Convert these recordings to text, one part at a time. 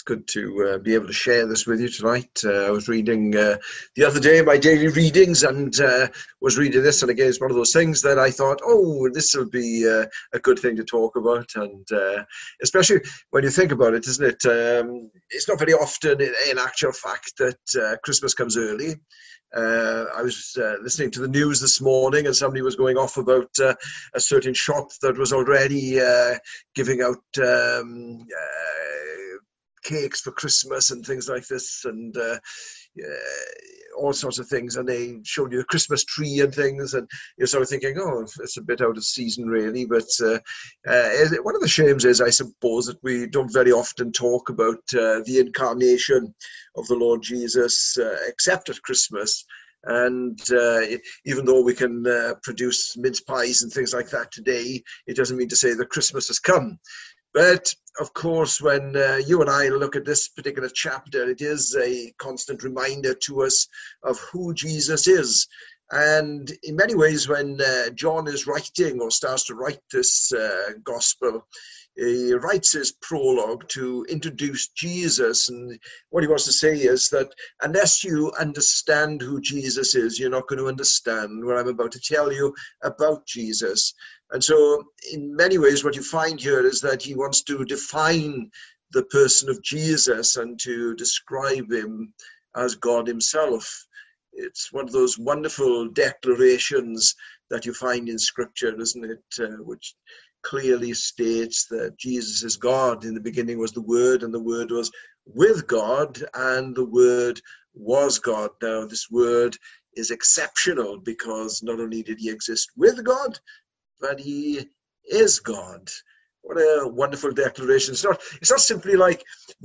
It's good to be able to share this with you tonight. I was reading the other day my daily readings and was reading this, and again, it's one of those things that I thought, oh, this will be a good thing to talk about, and especially when you think about it, isn't it? It's not very often, in actual fact, that Christmas comes early. I was listening to the news this morning, and somebody was going off about a certain shop that was already giving out cakes for Christmas and things like this, and all sorts of things, and they showed you a Christmas tree and things, and you're sort of thinking, oh, it's a bit out of season really, but one of the shames is, I suppose, that we don't very often talk about the incarnation of the Lord Jesus except at Christmas. And even though we can produce mince pies and things like that today, it doesn't mean to say that Christmas has come. But, of course, when you and I look at this particular chapter, it is a constant reminder to us of who Jesus is. And in many ways, when John is writing or starts to write this gospel, he writes his prologue to introduce Jesus. And what he wants to say is that unless you understand who Jesus is, you're not going to understand what I'm about to tell you about Jesus. And so in many ways, what you find here is that he wants to define the person of Jesus and to describe him as God himself. It's one of those wonderful declarations that you find in Scripture, isn't it? Which clearly states that Jesus is God. In the beginning was the Word, and the Word was with God, and the Word was God. Now, this Word is exceptional because not only did he exist with God, but he is God. What a wonderful declaration. It's not simply like,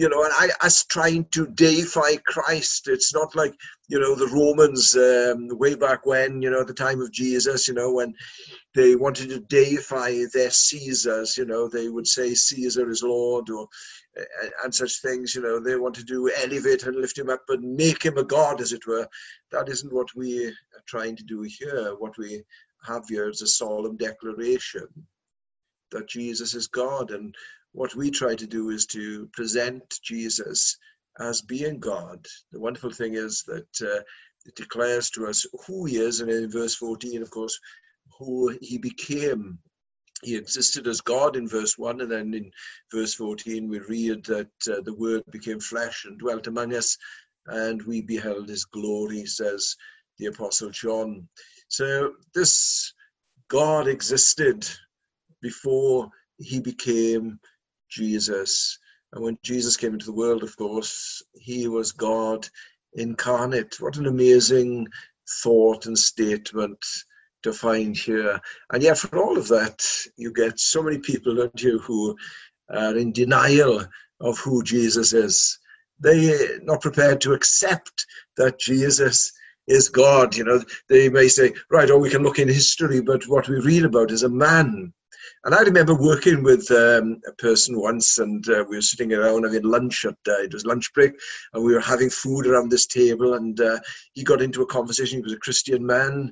us trying to deify Christ. It's not like, the Romans way back when, at the time of Jesus, when they wanted to deify their Caesars, they would say Caesar is Lord, or and such things, they wanted to elevate and lift him up and make him a god, as it were. That isn't what we are trying to do here. What we have here is a solemn declaration that Jesus is God, and what we try to do is to present Jesus as being God. The wonderful thing is that it declares to us who he is, and in verse 14, of course, who he became. He existed as God in verse 1, and then in verse 14 we read that the Word became flesh and dwelt among us, and we beheld his glory, says the Apostle John. So this God existed before he became Jesus. And when Jesus came into the world, of course, he was God incarnate. What an amazing thought and statement to find here. And yet for all of that, you get so many people, don't you, who are in denial of who Jesus is. They're not prepared to accept that Jesus is God. They may say, right, we can look in history, but what we read about is a man. And I remember working with a person once, and we were sitting around having lunch it was lunch break, and we were having food around this table, and he got into a conversation. He was a Christian man,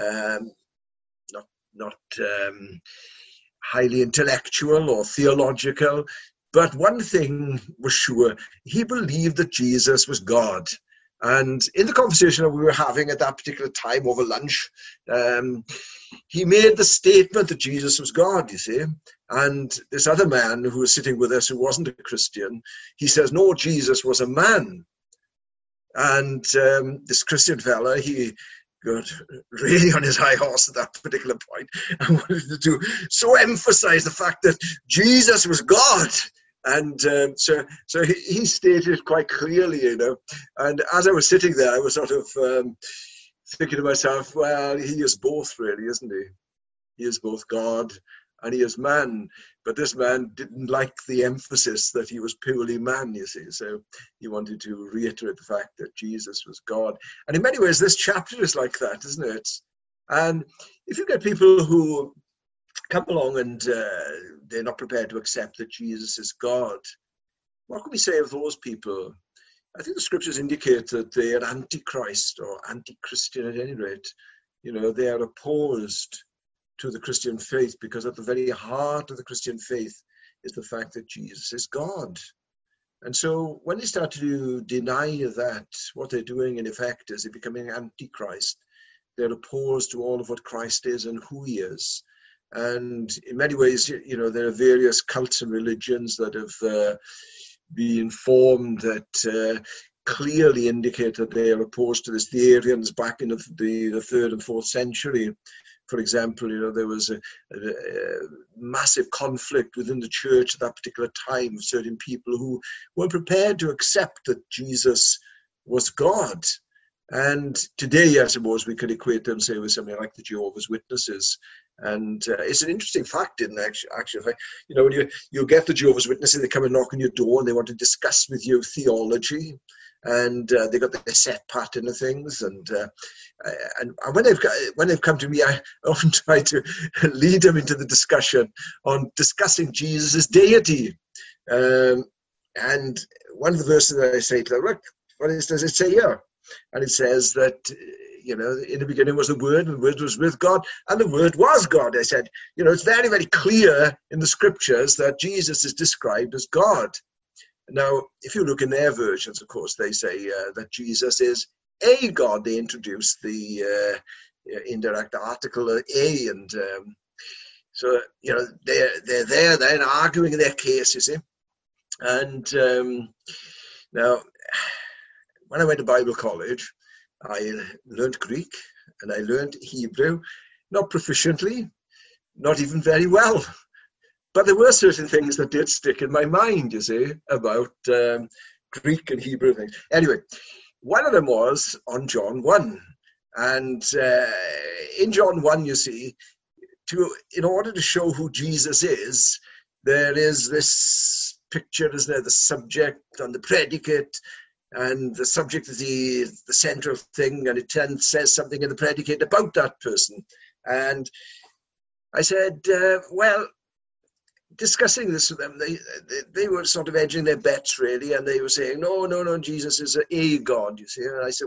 not highly intellectual or theological, but one thing was sure: he believed that Jesus was God. And in the conversation that we were having at that particular time over lunch, he made the statement that Jesus was God, you see. And this other man who was sitting with us, who wasn't a Christian, he says, no, Jesus was a man. And this Christian fella, he got really on his high horse at that particular point and wanted to so emphasize the fact that Jesus was God. And so he stated quite clearly, and as I was sitting there, I was sort of thinking to myself, well, he is both really, isn't he? He is both God and he is man. But this man didn't like the emphasis that he was purely man, you see. So he wanted to reiterate the fact that Jesus was God. And in many ways, this chapter is like that, isn't it? And if you get people who come along and they're not prepared to accept that Jesus is God, what can we say of those people? I think the scriptures indicate that they are antichrist or anti-Christian at any rate. They are opposed to the Christian faith, because at the very heart of the Christian faith is the fact that Jesus is God. And so when they start to deny that, what they're doing in effect is they're becoming antichrist. They're opposed to all of what Christ is and who he is. And in many ways, there are various cults and religions that have been formed that clearly indicate that they are opposed to this. The Arians back in the 3rd and 4th century, for example, there was a massive conflict within the church at that particular time of certain people who weren't prepared to accept that Jesus was God. And today, I suppose, we could equate them, say, with something like the Jehovah's Witnesses. And it's an interesting fact, in actual fact. When you get the Jehovah's Witnesses, they come and knock on your door and they want to discuss with you theology. And they got their set pattern of things, and when they've come to me, I often try to lead them into the discussion on discussing Jesus' deity. And one of the verses that I say to them, look, what does it say here? And it says that in the beginning was the Word, and the Word was with God, and the Word was God. I said, it's very, very clear in the Scriptures that Jesus is described as God. Now, if you look in their versions, of course, they say that Jesus is a God. They introduce the indirect article a, and so they're there, they're arguing their case, you see. And now, when I went to Bible college, I learned Greek and I learned Hebrew, not proficiently, not even very well. But there were certain things that did stick in my mind, you see, about Greek and Hebrew things. Anyway, one of them was on John 1. And in John 1, you see, in order to show who Jesus is, there is this picture, isn't there, the subject and the predicate, and the subject is the central thing, and it says something in the predicate about that person. And I said, discussing this with them, they were sort of edging their bets, really, and they were saying, no, Jesus is a God, you see. And I said,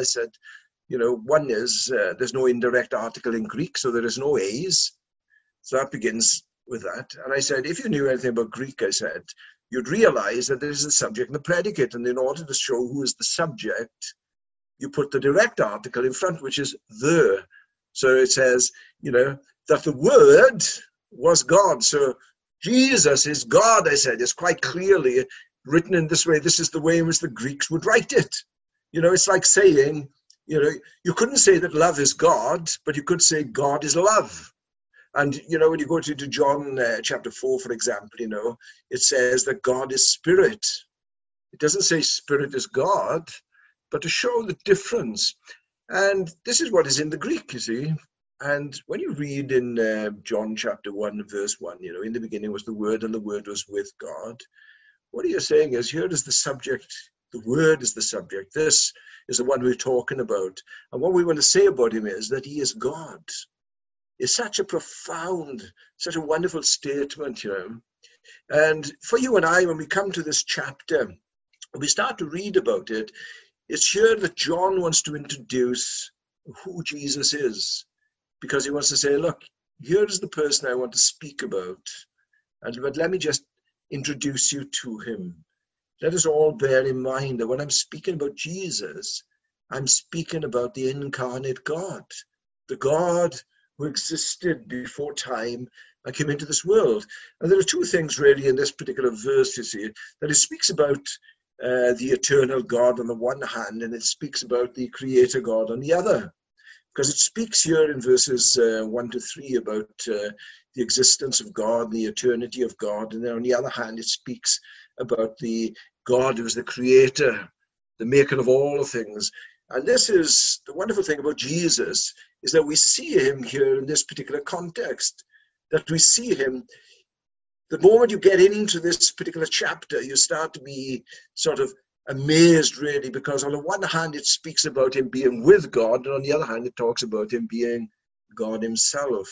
one is there's no indirect article in Greek, so there is no A's. So that begins with that. And I said, if you knew anything about Greek, I said, you'd realize that there is a subject and a predicate, and in order to show who is the subject, you put the direct article in front, which is the. So it says, that the Word was God. So Jesus is God, I said. It's quite clearly written in this way. This is the way in which the Greeks would write it. It's like saying, you couldn't say that love is God, but you could say God is love. And, when you go to John chapter 4, for example, it says that God is spirit. It doesn't say spirit is God, but to show the difference. And this is what is in the Greek, you see. And when you read in John chapter 1, verse 1, in the beginning was the Word, and the Word was with God. What you're saying is, here is the subject. The Word is the subject. This is the one we're talking about. And what we want to say about him is that he is God. It's such a profound, such a wonderful statement, And for you and I, when we come to this chapter, when we start to read about it, it's here that John wants to introduce who Jesus is. Because he wants to say, look, here is the person I want to speak about. But let me just introduce you to him. Let us all bear in mind that when I'm speaking about Jesus, I'm speaking about the incarnate God, the God who existed before time and came into this world. And there are two things really in this particular verse, you see, that it speaks about the eternal God on the one hand, and it speaks about the creator God on the other. Because it speaks here in verses 1 to 3 about the existence of God, the eternity of God. And then on the other hand, it speaks about the God who is the creator, the maker of all things. And this is the wonderful thing about Jesus, is that we see him here in this particular context, that we see him. The moment you get into this particular chapter, you start to be sort of amazed, really, because on the one hand, it speaks about him being with God, and on the other hand, it talks about him being God himself.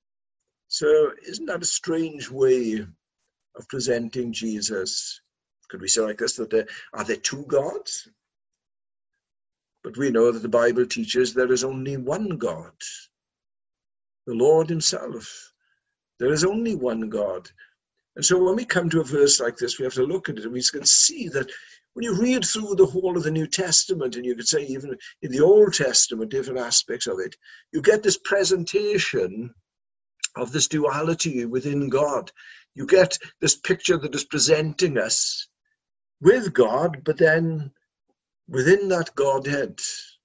So isn't that a strange way of presenting Jesus? Could we say like this, that are there two gods? But we know that the Bible teaches there is only one God, the Lord himself. There is only one God. And so when we come to a verse like this, we have to look at it and we can see that when you read through the whole of the New Testament, and you could say even in the Old Testament, different aspects of it, you get this presentation of this duality within God. You get this picture that is presenting us with God, but then within that Godhead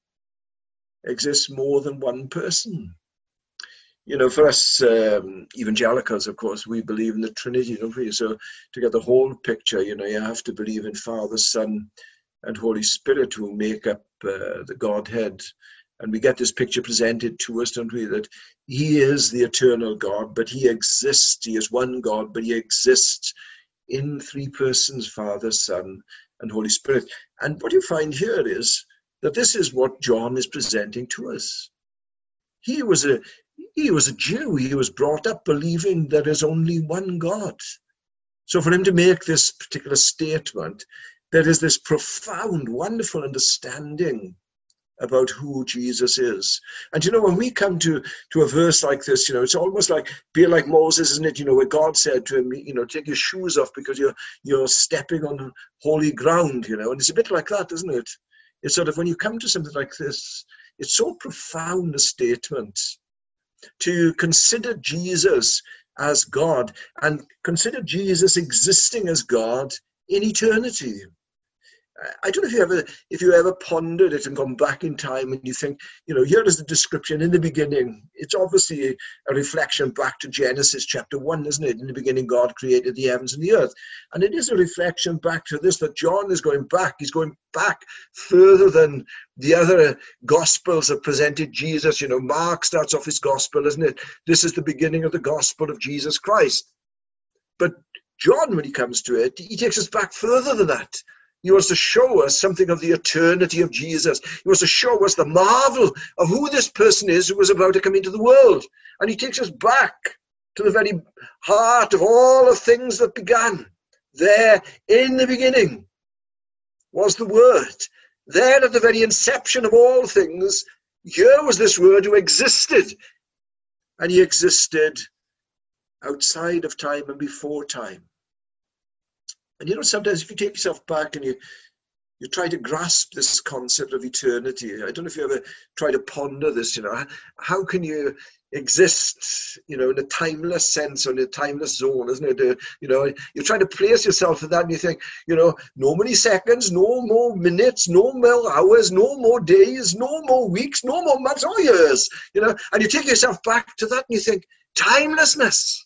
exists more than one person. You know, for us evangelicals, of course, we believe in the Trinity, don't we? So to get the whole picture, you know, you have to believe in Father, Son, and Holy Spirit who make up the Godhead. And we get this picture presented to us, don't we, that he is the eternal God, but he exists. He is one God, but he exists in three persons, Father, Son, and Holy Spirit. And what you find here is that this is what John is presenting to us. He was a Jew. He was brought up believing there is only one God. So for him to make this particular statement, there is this profound, wonderful understanding about who Jesus is. And you know, when we come to a verse like this, you know, it's almost like, be like Moses, isn't it? You know, where God said to him, you know, take your shoes off because you're stepping on holy ground, you know. And it's a bit like that, isn't it? It's sort of, when you come to something like this, it's so profound a statement to consider Jesus as God and consider Jesus existing as God in eternity. I don't know if you ever pondered it and gone back in time and you think, you know, here is the description in the beginning. It's obviously a reflection back to Genesis chapter 1, isn't it? In the beginning, God created the heavens and the earth. And it is a reflection back to this, that John is going back. He's going back further than the other Gospels have presented Jesus. You know, Mark starts off his Gospel, isn't it? This is the beginning of the Gospel of Jesus Christ. But John, when he comes to it, he takes us back further than that. He wants to show us something of the eternity of Jesus. He wants to show us the marvel of who this person is who was about to come into the world. And he takes us back to the very heart of all the things that began. There, in the beginning, was the Word. There, at the very inception of all things, here was this Word who existed. And he existed outside of time and before time. And you know, sometimes if you take yourself back and you try to grasp this concept of eternity, I don't know if you ever try to ponder this, you know, how can you exist, you know, in a timeless sense or in a timeless zone, isn't it? You know, you try to place yourself in that and you think, you know, no many seconds, no more minutes, no more hours, no more days, no more weeks, no more months or years, you know, and you take yourself back to that and you think, timelessness.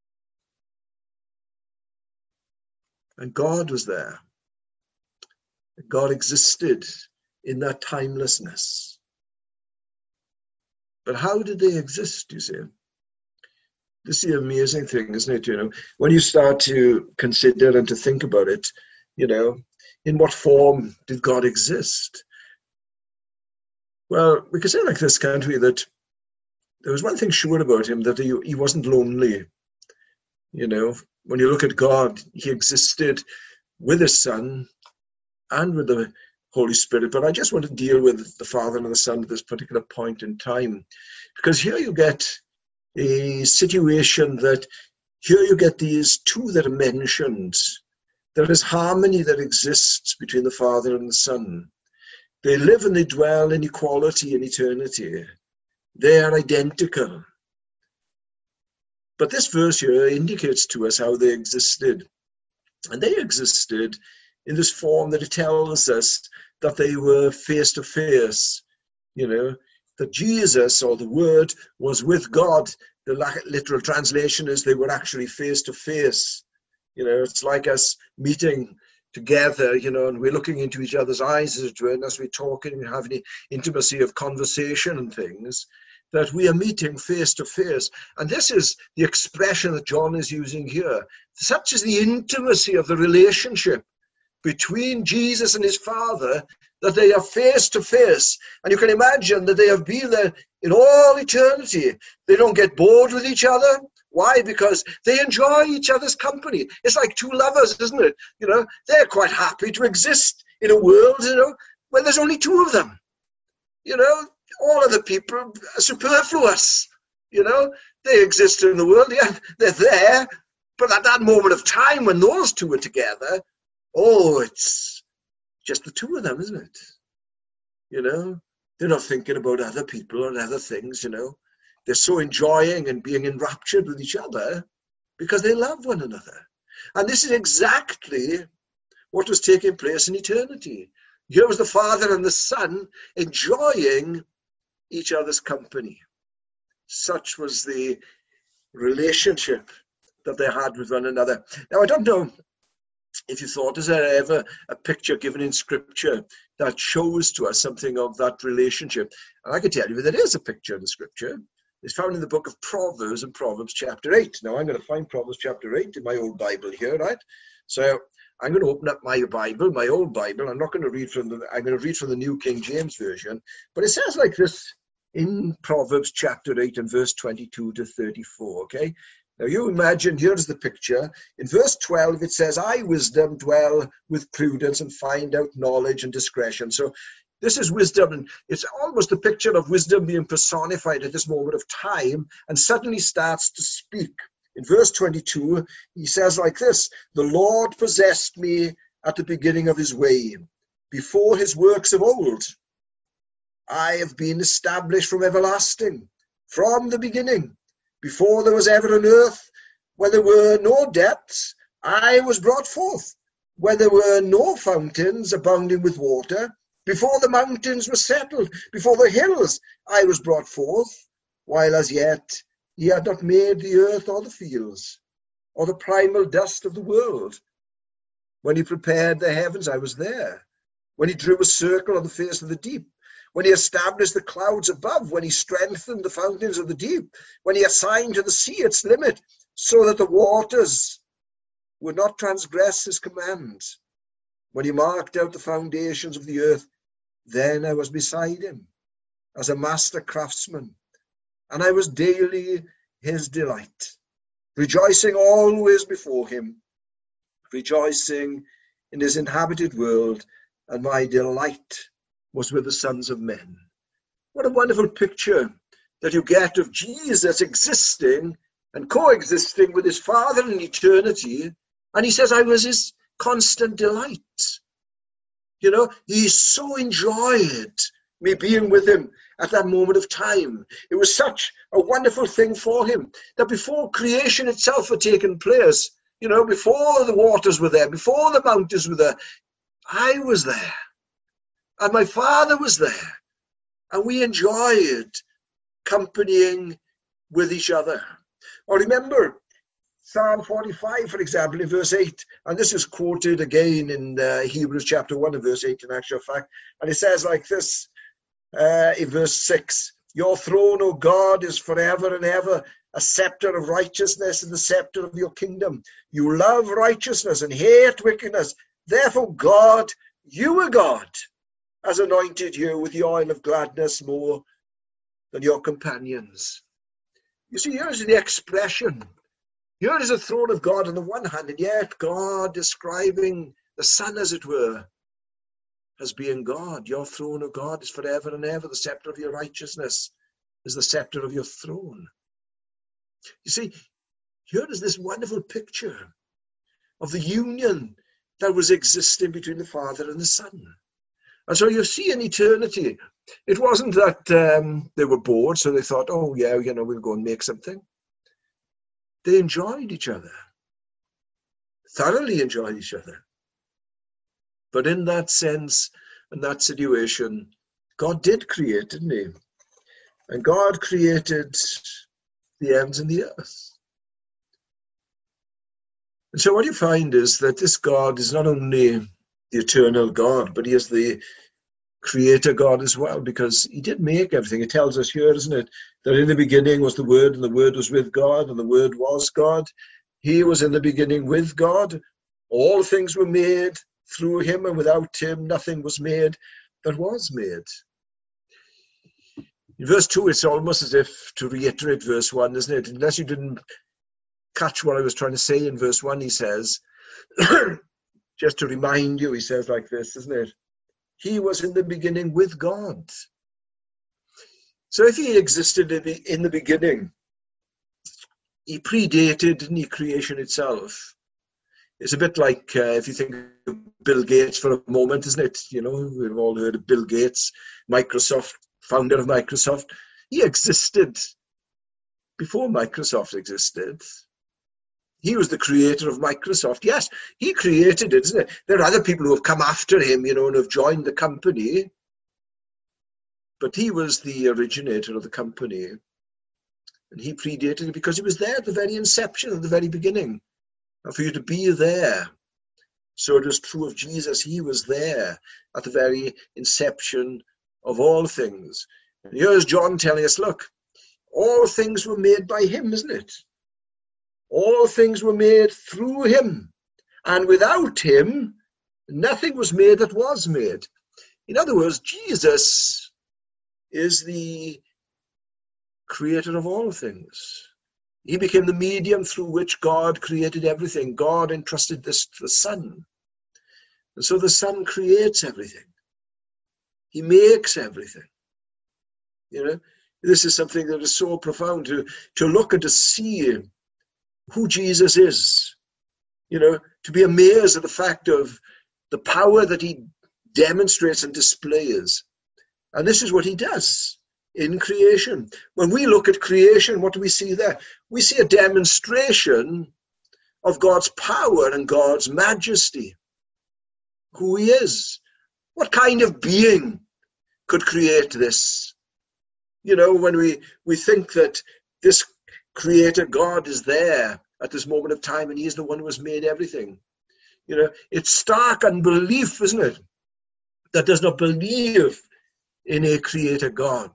And God was there. God existed in that timelessness. But how did they exist, you see? This is the amazing thing, isn't it? You know, when you start to consider and to think about it, you know, in what form did God exist? Well, we could say like this, can't we, that there was one thing sure about him, that he wasn't lonely. You know, when you look at God, he existed with his Son and with the Holy Spirit. But I just want to deal with the Father and the Son at this particular point in time, because here you get a situation that here you get these two that are mentioned. There is harmony that exists between the Father and the Son. They live and they dwell in equality in eternity. They are identical. But this verse here indicates to us how they existed. And they existed in this form that it tells us that they were face to face, you know, that Jesus, or the Word, was with God. The literal translation is they were actually face to face. You know, it's like us meeting together, you know, and we're looking into each other's eyes, as it were, and as we're talking and having the intimacy of conversation and things, that we are meeting face to face. And this is the expression that John is using here. Such is the intimacy of the relationship between Jesus and his Father, that they are face to face. And you can imagine that they have been there in all eternity. They don't get bored with each other. Why? Because they enjoy each other's company. It's like two lovers, isn't it? You know, they're quite happy to exist in a world, you know, where there's only two of them. You know, all other people are superfluous. You know, they exist in the world, yeah, they're there, But at that moment of time when those two are together, oh, it's just the two of them, isn't it? You know, they're not thinking about other people and other things, you know. They're so enjoying and being enraptured with each other because they love one another. And this is exactly what was taking place in eternity. Here was the Father and the Son enjoying each other's company. Such was the relationship that they had with one another. Now, I don't know if you thought, is there ever a picture given in Scripture that shows to us something of that relationship? And I can tell you there is a picture in the Scripture. It's found in the book of Proverbs, in Proverbs chapter 8. Now, I'm going to find Proverbs chapter 8 in my old Bible here, right? So I'm going to open up my Bible, my old Bible. I'm not going to read I'm going to read from the New King James Version. But it says like this in Proverbs chapter 8 and verse 22 to 34, okay? Now you imagine, here's the picture. In verse 12, it says, I, wisdom, dwell with prudence and find out knowledge and discretion. So this is wisdom, and it's almost a picture of wisdom being personified at this moment of time, and suddenly starts to speak. In verse 22, he says like this, the Lord possessed me at the beginning of his way, before his works of old. I have been established from everlasting, from the beginning. Before there was ever an earth, where there were no depths, I was brought forth. Where there were no fountains abounding with water, before the mountains were settled, before the hills, I was brought forth. While as yet he had not made the earth or the fields, or the primal dust of the world. When he prepared the heavens, I was there. When he drew a circle on the face of the deep, when he established the clouds above, when he strengthened the fountains of the deep, when he assigned to the sea its limit, so that the waters would not transgress his commands. When he marked out the foundations of the earth, then I was beside him as a master craftsman, and I was daily his delight, rejoicing always before him, rejoicing in his inhabited world, and my delight was with the sons of men. What a wonderful picture that you get of Jesus existing and coexisting with his Father in eternity. And he says, I was his constant delight. You know, he so enjoyed me being with him at that moment of time. It was such a wonderful thing for him that before creation itself had taken place, you know, before the waters were there, before the mountains were there, I was there. And my Father was there, and we enjoyed companying with each other. Or remember Psalm 45, for example, in verse 8, and this is quoted again in Hebrews chapter 1 and verse 8 in actual fact, and it says like this in verse 6, your throne, O God, is forever and ever, a scepter of righteousness and the scepter of your kingdom. You love righteousness and hate wickedness. Therefore, God, you are God, has anointed you with the oil of gladness more than your companions. You see, here's the expression. Here is the throne of God on the one hand, and yet God describing the Son, as it were, as being God. Your throne, O God, is forever and ever. The scepter of your righteousness is the scepter of your throne. You see, here is this wonderful picture of the union that was existing between the Father and the Son. And so you see in eternity, it wasn't that they were bored, so they thought, oh yeah, you know, we'll go and make something. They enjoyed each other, thoroughly enjoyed each other. But in that sense, in that situation, God did create, didn't he? And God created the heavens and the earth. And so what you find is that this God is not only the eternal God, but he is the creator God as well, because he did make everything. It tells us here, isn't it, that in the beginning was the Word, and the Word was with God, and the Word was God. He was in the beginning with God. All things were made through him, and without him nothing was made that was made. In verse 2, it's almost as if to reiterate verse 1, isn't it? Unless you didn't catch what I was trying to say in verse 1, he says, just to remind you, he says like this, isn't it? He was in the beginning with God. So if he existed in the beginning, he predated, didn't he, creation itself. It's a bit like, if you think of Bill Gates for a moment, isn't it? You know, we've all heard of Bill Gates, Microsoft, founder of Microsoft. He existed before Microsoft existed. He was the creator of Microsoft. Yes, he created it, isn't it? There are other people who have come after him, you know, and have joined the company. But he was the originator of the company. And he predated it because he was there at the very inception, at the very beginning. And for you to be there. So it was true of Jesus. He was there at the very inception of all things. And here's John telling us, look, all things were made by him, isn't it? All things were made through him. And without him, nothing was made that was made. In other words, Jesus is the creator of all things. He became the medium through which God created everything. God entrusted this to the Son. And so the Son creates everything. He makes everything. You know, this is something that is so profound to look and to see who Jesus is. You know, to be amazed at the fact of the power that he demonstrates and displays. And this is what he does in creation. When we look at creation, what do we see there? We see a demonstration of God's power and God's majesty, who he is. What kind of being could create this? You know, when we think that this creator God is there at this moment of time and he is the one who has made everything. You know, it's stark unbelief, isn't it? That does not believe in a creator God.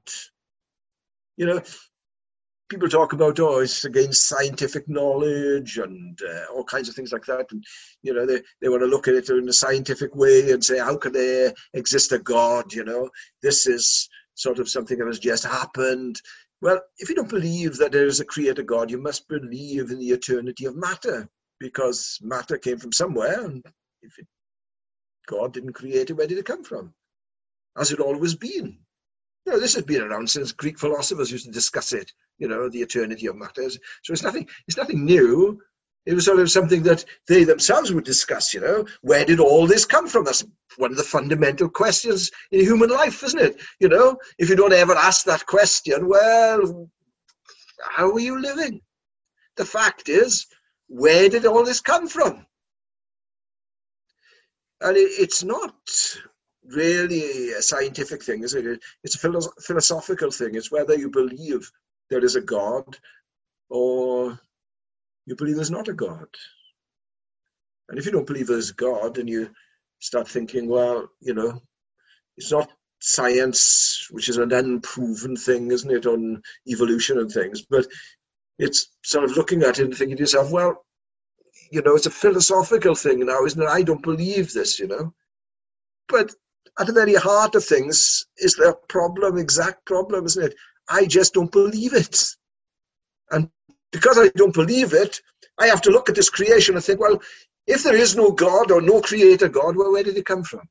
You know, people talk about, oh, it's against scientific knowledge and all kinds of things like that. And, you know, they want to look at it in a scientific way and say, how could there exist a God? You know, this is sort of something that has just happened. Well, if you don't believe that there is a creator God, you must believe in the eternity of matter, because matter came from somewhere. And if God didn't create it, where did it come from? Has it always been? You know, this has been around since Greek philosophers used to discuss it, you know, the eternity of matter. So it's nothing new. It was sort of something that they themselves would discuss, you know. Where did all this come from? That's one of the fundamental questions in human life, isn't it? You know, if you don't ever ask that question, well, how are you living? The fact is, where did all this come from? And it's not really a scientific thing, is it? It's a philosophical thing. It's whether you believe there is a God or you believe there's not a God. And if you don't believe there's God, and you start thinking, well, you know, it's not science, which is an unproven thing, isn't it, on evolution and things, but it's sort of looking at it and thinking to yourself, well, you know, it's a philosophical thing now, isn't it? I don't believe this, you know. But at the very heart of things is the problem, exact problem, isn't it? I just don't believe it. And because I don't believe it, I have to look at this creation and think, well, if there is no God or no creator God, well, where did it come from?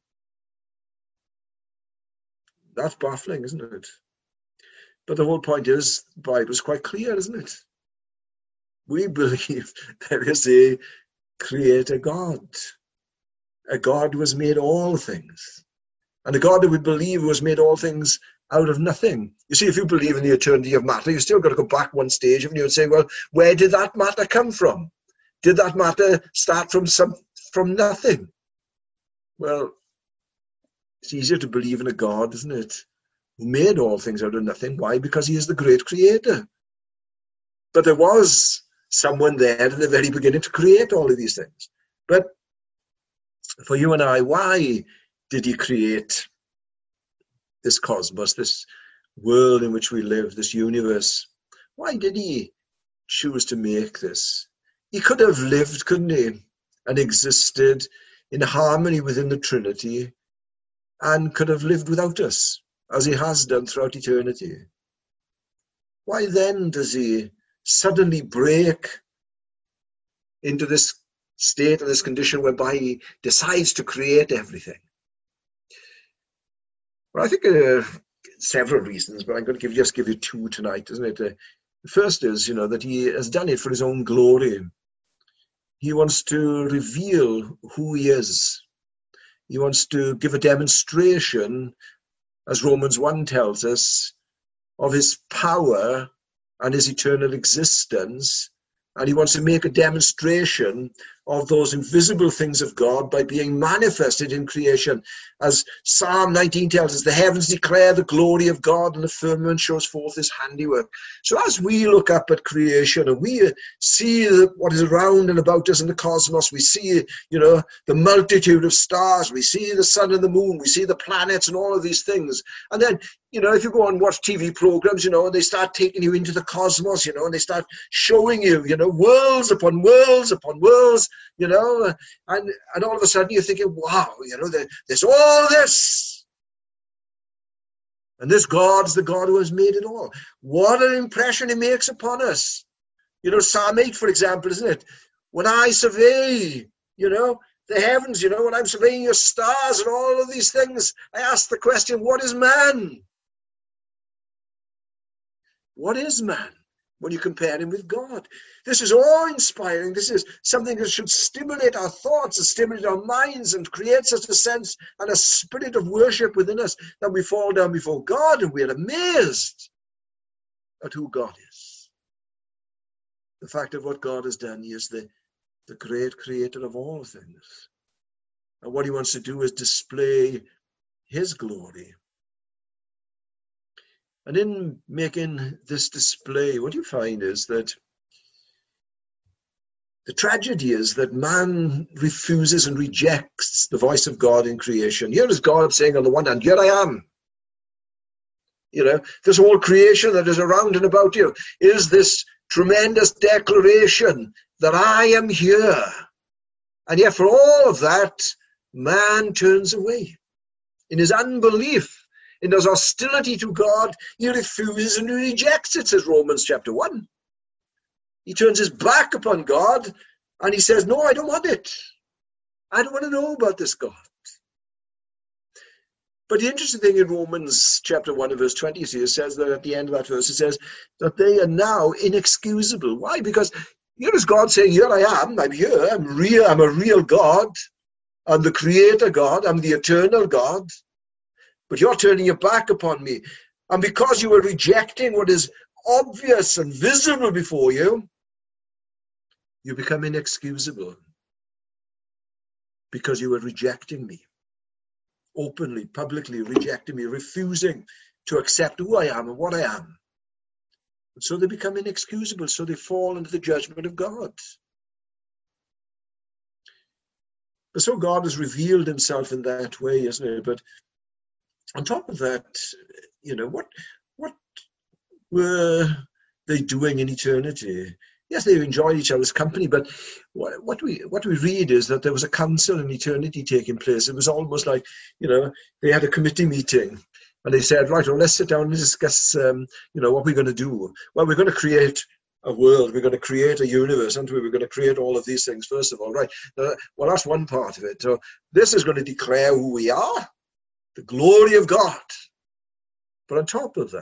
That's baffling, isn't it? But the whole point is, the Bible is quite clear, isn't it? We believe there is a creator God. A God who has made all things. And a God that we believe who has made all things out of nothing. You see, if you believe in the eternity of matter, you still got to go back one stage, haven't you, and say, well, where did that matter come from? Did that matter start from nothing? Well, it's easier to believe in a God, isn't it, who made all things out of nothing. Why? Because he is the great creator. But there was someone there at the very beginning to create all of these things. But for you and I, why did he create this cosmos, this world in which we live, this universe? Why did he choose to make this? He could have lived, couldn't he, and existed in harmony within the Trinity, and could have lived without us, as he has done throughout eternity. Why then does he suddenly break into this state and this condition whereby he decides to create everything? Well, I think several reasons, but I'm going to just give you two tonight, isn't it? The first is, that he has done it for his own glory. He wants to reveal who he is. He wants to give a demonstration, as Romans 1 tells us, of his power and his eternal existence. And he wants to make a demonstration of those invisible things of God by being manifested in creation. As Psalm 19 tells us, the heavens declare the glory of God and the firmament shows forth his handiwork. So as we look up at creation and we see what is around and about us in the cosmos, we see, the multitude of stars, we see the sun and the moon, we see the planets and all of these things. And then, if you go and watch TV programs, and they start taking you into the cosmos, and they start showing you, worlds upon worlds upon worlds, and all of a sudden you're thinking, wow, there's all this. And this God's the God who has made it all. What an impression he makes upon us. Psalm 8, for example, isn't it? When I survey, the heavens, when I'm surveying your stars and all of these things, I ask the question, what is man? What is man when you compare him with God? This is awe-inspiring. This is something that should stimulate our thoughts and stimulate our minds and create such a sense and a spirit of worship within us that we fall down before God and we're amazed at who God is. The fact of what God has done. He is the great creator of all things. And what he wants to do is display his glory. And in making this display, what you find is that the tragedy is that man refuses and rejects the voice of God in creation. Here is God saying on the one hand, here I am. This whole creation that is around and about you is this tremendous declaration that I am here. And yet for all of that, man turns away. In his unbelief, in his hostility to God, he refuses and he rejects it, says Romans chapter 1. He turns his back upon God and he says, no, I don't want it. I don't want to know about this God. But the interesting thing in Romans chapter 1 and verse 20, it says that at the end of that verse, it says that they are now inexcusable. Why? Because here is God saying, here I am, I'm here, I'm a real God. I'm the creator God, I'm the eternal God. But you're turning your back upon me. And because you are rejecting what is obvious and visible before you, you become inexcusable. Because you are rejecting me. Openly, publicly rejecting me, refusing to accept who I am and what I am. And so they become inexcusable, so they fall into the judgment of God. And so God has revealed himself in that way, isn't it? But on top of that, what were they doing in eternity? Yes, they enjoyed each other's company, but what we read is that there was a council in eternity taking place. It was almost like, they had a committee meeting and they said, right, well, let's sit down and discuss, what we're going to do. Well, we're going to create a world. We're going to create a universe, aren't we? We're going to create all of these things, first of all, right? Well, that's one part of it. So this is going to declare who we are. The glory of God. But on top of that,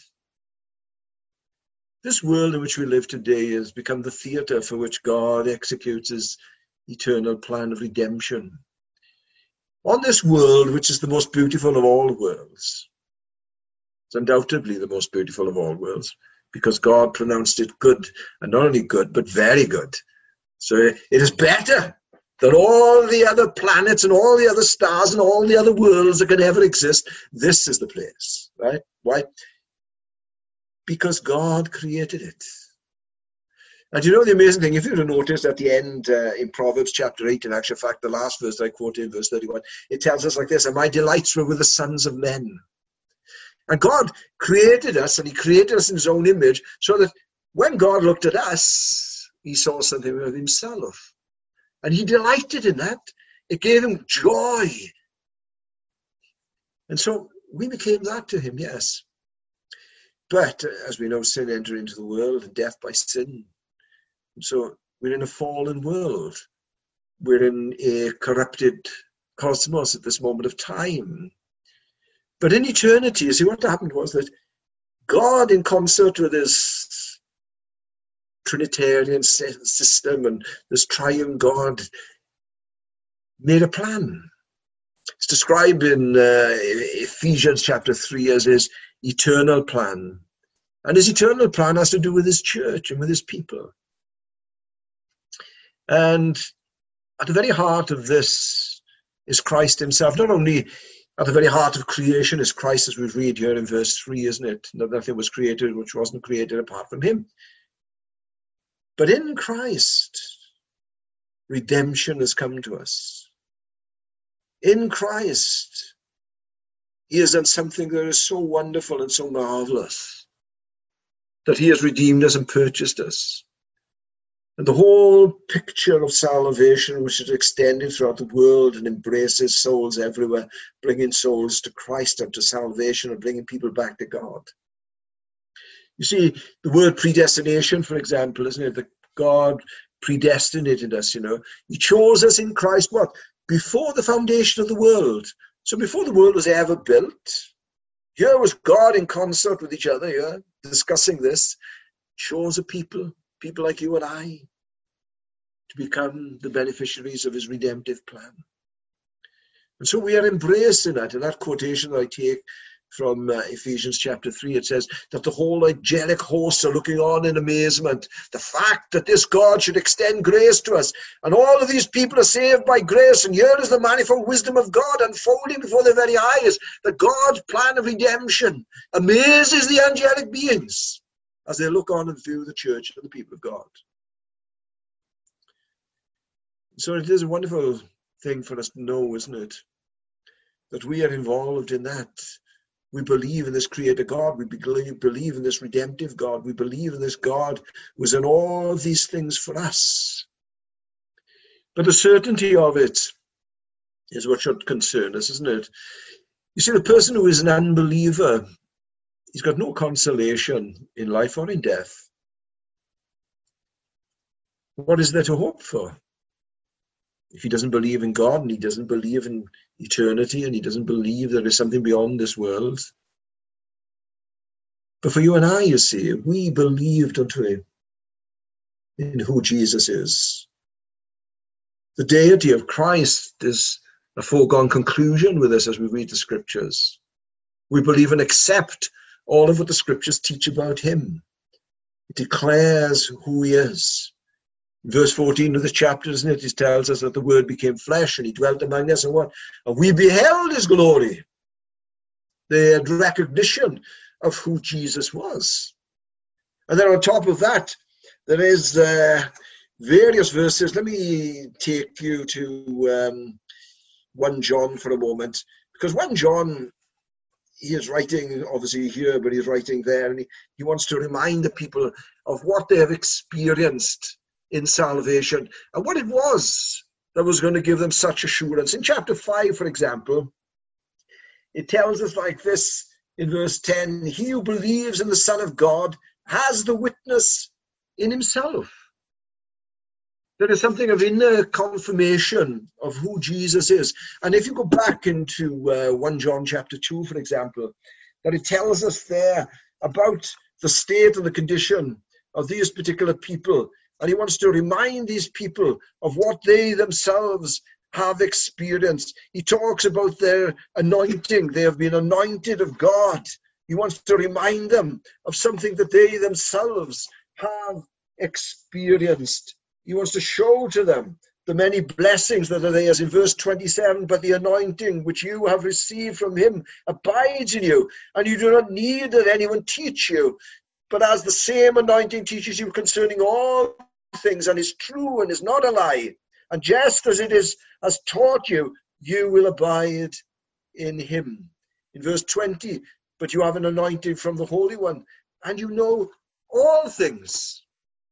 this world in which we live today has become the theater for which God executes his eternal plan of redemption. On this world, which is the most beautiful of all worlds, it's undoubtedly the most beautiful of all worlds, because God pronounced it good, and not only good, but very good. So it is better than all the other planets and all the other stars and all the other worlds that can ever exist. This is the place, right? Why? Because God created it. And the amazing thing, if you'd have noticed at the end in Proverbs chapter 8, in actual fact, the last verse I quoted in verse 31, it tells us like this, and my delights were with the sons of men. And God created us, and he created us in his own image, so that when God looked at us, he saw something of himself. And he delighted in that. It gave him joy. And so we became that to him, yes. But as we know, sin entered into the world and death by sin. And so we're in a fallen world. We're in a corrupted cosmos at this moment of time. But in eternity, you see, what happened was that God, in concert with his Trinitarian system and this triune God made a plan. It's described in Ephesians chapter 3 as his eternal plan. And his eternal plan has to do with his church and with his people. And at the very heart of this is Christ himself. Not only at the very heart of creation is Christ, as we read here in verse 3, isn't it? Nothing was created which wasn't created apart from him. But in Christ, redemption has come to us. In Christ, he has done something that is so wonderful and so marvelous, that he has redeemed us and purchased us. And the whole picture of salvation, which is extended throughout the world and embraces souls everywhere, bringing souls to Christ and to salvation and bringing people back to God. You see, the word predestination, for example, isn't it? That God predestinated us, He chose us in Christ, what? Before the foundation of the world. So before the world was ever built, here was God in concert with each other, discussing this, chose a people like you and I, to become the beneficiaries of his redemptive plan. And so we are embracing that. And that quotation that I take from Ephesians chapter 3, it says that the whole angelic hosts are looking on in amazement. The fact that this God should extend grace to us, and all of these people are saved by grace, and here is the manifold wisdom of God unfolding before their very eyes. That God's plan of redemption amazes the angelic beings as they look on and view the church and the people of God. So it is a wonderful thing for us to know, isn't it? That we are involved in that. We believe in this creator God. We believe in this redemptive God. We believe in this God who has done all of these things for us. But the certainty of it is what should concern us, isn't it? You see, the person who is an unbeliever, he's got no consolation in life or in death. What is there to hope for? If he doesn't believe in God and he doesn't believe in eternity and he doesn't believe there is something beyond this world. But for you and I, you see, we believed unto him in who Jesus is. The deity of Christ is a foregone conclusion with us as we read the scriptures. We believe and accept all of what the scriptures teach about him. It declares who he is. Verse 14 of this chapter, isn't it? It tells us that the word became flesh and he dwelt among us, and what? And we beheld his glory. They had recognition of who Jesus was. And then on top of that, there is various verses. Let me take you to 1 John for a moment, because 1 John, he is writing obviously here, but he's writing there, and he wants to remind the people of what they have experienced in salvation, and what it was that was going to give them such assurance. In chapter 5, for example, it tells us like this in verse 10, he who believes in the Son of God has the witness in himself. There is something of inner confirmation of who Jesus is. And if you go back into 1 John chapter 2, for example, that it tells us there about the state and the condition of these particular people. And he wants to remind these people of what they themselves have experienced. He talks about their anointing. They have been anointed of God. He wants to remind them of something that they themselves have experienced. He wants to show to them the many blessings that are theirs. In verse 27, but the anointing which you have received from him abides in you, and you do not need that anyone teach you. But as the same anointing teaches you concerning all things, and is true and is not a lie, and just as it has taught you, you will abide in him. In verse 20, but you have an anointing from the Holy One, and you know all things.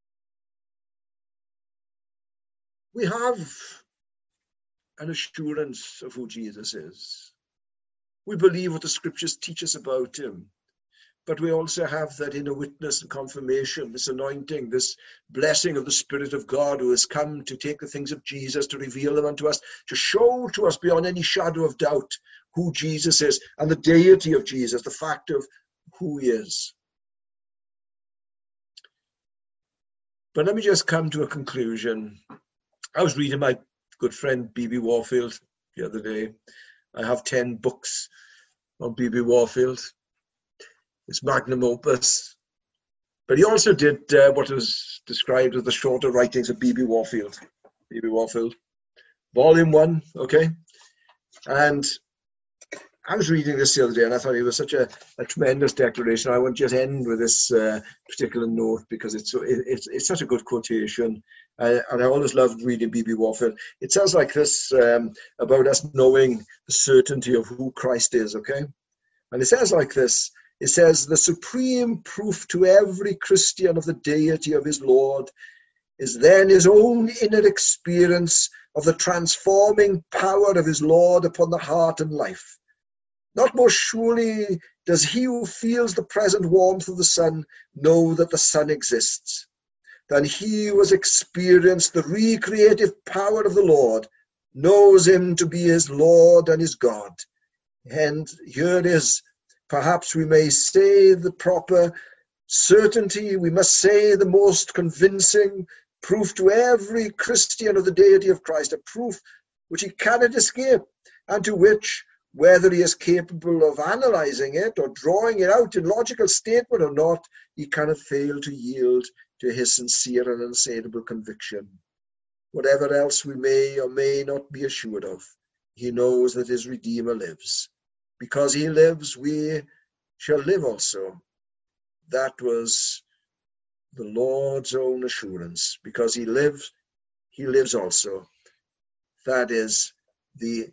We have an assurance of who Jesus is. We believe what the scriptures teach us about him. But we also have that inner witness and confirmation, this anointing, this blessing of the Spirit of God who has come to take the things of Jesus, to reveal them unto us, to show to us beyond any shadow of doubt who Jesus is and the deity of Jesus, the fact of who he is. But let me just come to a conclusion. I was reading my good friend B.B. Warfield the other day. I have 10 books on B.B. Warfield. It's magnum opus. But he also did what was described as the shorter writings of B.B. Warfield. B.B. Warfield, Volume 1, okay? And I was reading this the other day, and I thought it was such a tremendous declaration. I want to just end with this particular note because it's such a good quotation. And I always loved reading B.B. Warfield. It sounds like this about us knowing the certainty of who Christ is, okay? And it says like this. It says, the supreme proof to every Christian of the deity of his Lord is then his own inner experience of the transforming power of his Lord upon the heart and life. Not more surely does he who feels the present warmth of the sun know that the sun exists, than he who has experienced the recreative power of the Lord knows him to be his Lord and his God. And here is, perhaps we may say, the proper certainty, we must say the most convincing proof to every Christian of the deity of Christ, a proof which he cannot escape, and to which, whether he is capable of analyzing it or drawing it out in logical statement or not, he cannot fail to yield to his sincere and unassailable conviction. Whatever else we may or may not be assured of, he knows that his Redeemer lives. Because he lives, we shall live also. That was the Lord's own assurance. Because he lives also. That is the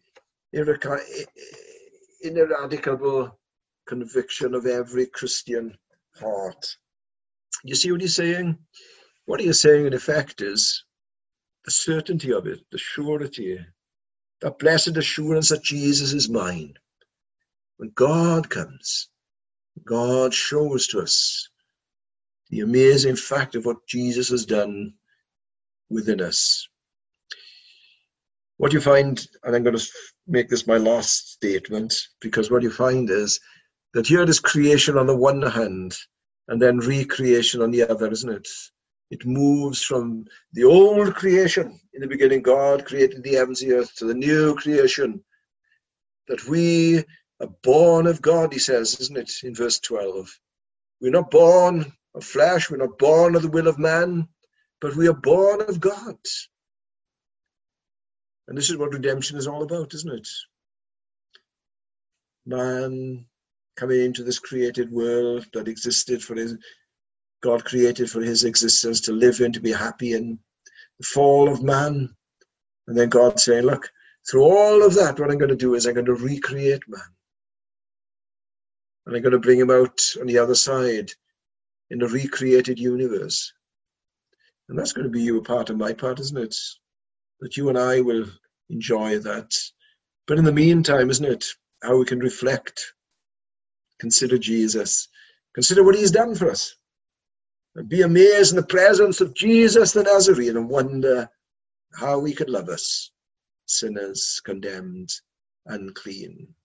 ineradicable conviction of every Christian heart. You see what he's saying? What he is saying, in effect, is the certainty of it, the surety, that blessed assurance that Jesus is mine. When God comes, God shows to us the amazing fact of what Jesus has done within us. What you find, and I'm going to make this my last statement, because what you find is that here is creation on the one hand, and then recreation on the other, isn't it? It moves from the old creation, in the beginning God created the heavens and the earth, to the new creation, that we are born of God, he says, isn't it, in verse 12. We're not born of flesh, we're not born of the will of man, but we are born of God. And this is what redemption is all about, isn't it? Man coming into this created world that existed for his, God created for his existence to live in, to be happy in. The fall of man. And then God saying, look, through all of that, what I'm going to do is I'm going to recreate man. And I'm going to bring him out on the other side in a recreated universe. And that's going to be you a part of my part, isn't it? That you and I will enjoy that. But in the meantime, isn't it, how we can reflect, consider Jesus, consider what he's done for us, and be amazed in the presence of Jesus the Nazarene and wonder how he could love us, sinners, condemned, unclean.